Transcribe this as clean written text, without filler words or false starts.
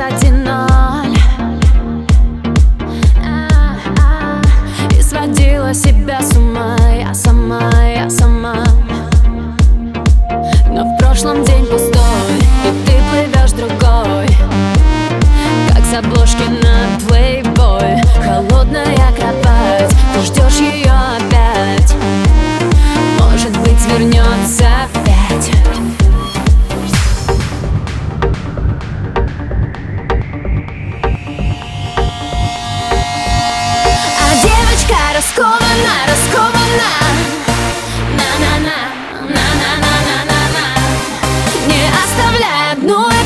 1-0. И сводила себя с ума я сама. Но в прошлом день пустой, и ты плывешь другой, как с обложки на Playboy. Холодная кровать, ты ждешь ее опять. Может быть, вернется опять. А девочка раскована, раскована. На-на-на, на-на-на-на-на-на. Не оставляй одну.